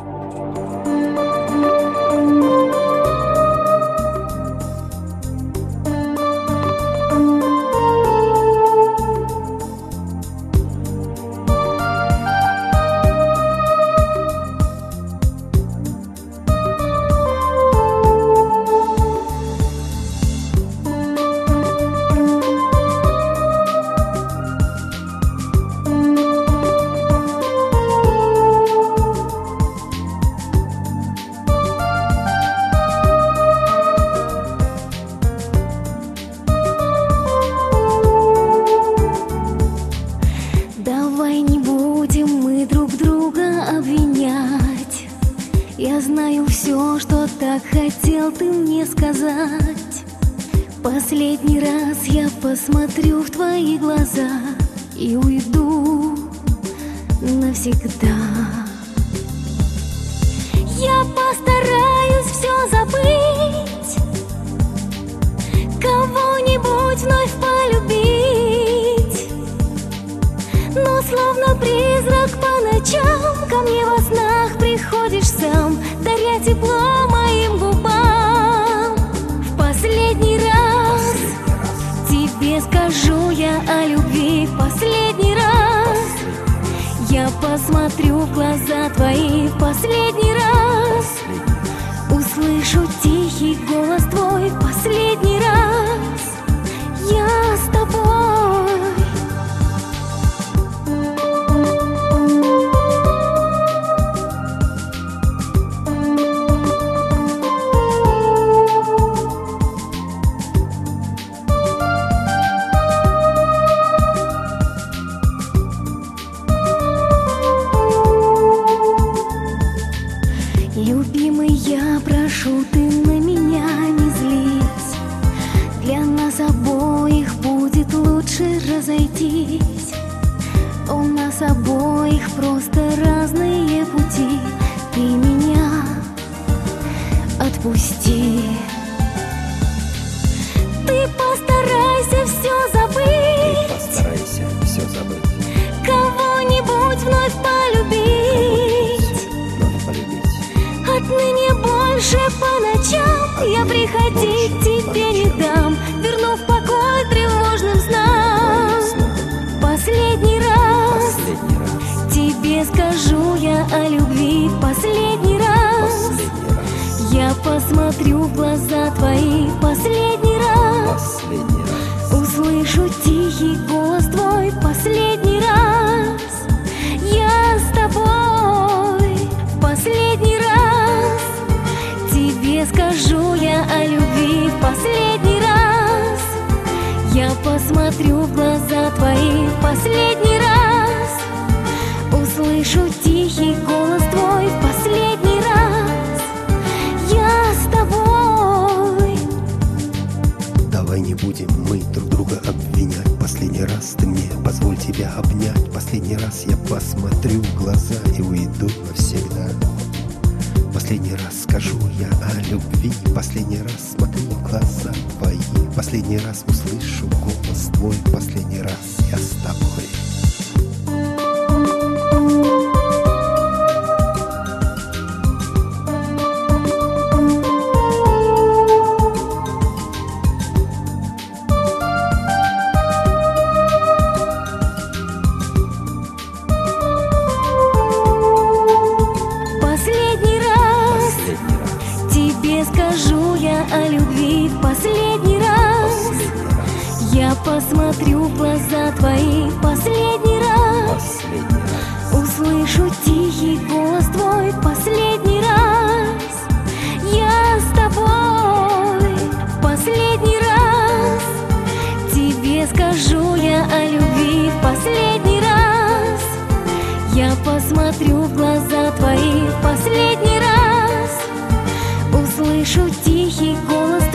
Давай не будем мы друг друга обвинять. Я знаю все, что так хотел ты мне сказать. Последний раз я посмотрю в твои глаза и уйду навсегда. Я постараюсь все забыть, кого-нибудь вновь полюбить, но словно призрак по ночам ко мне во снах приходишь сам, даря тепло моим губам. В последний раз тебе скажу я о любви, в последний раз я посмотрю в глаза твои, в последний раз услышу тихий голос твой, в последний раз я с тобой. Любимый, я прошу, ты на меня не злись. Для нас обоих будет лучше разойтись. У нас обоих просто разные пути. Ты меня отпусти. Ты постарайся все забыть. Постарайся все забыть. Кого-нибудь вновь полюбить. Отныне больше по ночам я приходить тебе не дам, верну в покой тревожным снам. Последний раз тебе скажу я о любви, последний раз я посмотрю в глаза твои, последний раз услышу тихий голос твой, последний раз я с тобой. В последний раз тебе скажу я о любви, в последний раз я посмотрю в глаза твои, в последний раз услышу тихий голос твой, в последний раз я с тобой. Давай не будем мы друг друга обвинять. Последний раз ты мне позволь тебя обнять. Последний раз я посмотрю в глаза и уйду навсегда. Последний раз скажу я о любви, последний раз смотрю в глаза твои, последний раз услышу голос твой, последний раз я с тобой. Скажу я о любви, в последний раз я посмотрю в глаза твои, в последний раз услышу тихий голос твой, в последний раз я с тобой. В последний раз тебе скажу я о любви, в последний раз я посмотрю в глаза твои, в последний раз услышу тихий голос